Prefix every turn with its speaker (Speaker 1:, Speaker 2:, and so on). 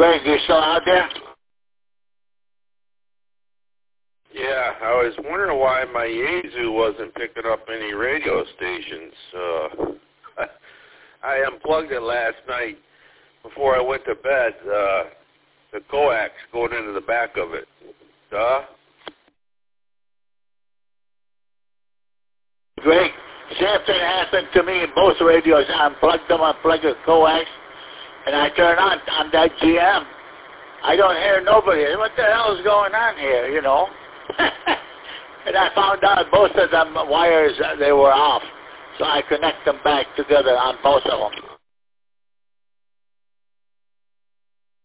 Speaker 1: Greg, you still out there?
Speaker 2: Yeah, I was wondering why my Yaesu wasn't picking up any radio stations. I unplugged it last night before I went to bed. The coax going into the back of it.
Speaker 1: Greg, same thing happened to me in both radios. I unplugged the coax, and I turn on that GM. I don't hear nobody. What the hell is going on here, you know? And I found out both of them wires, they were off. So I connect them back together on both of them.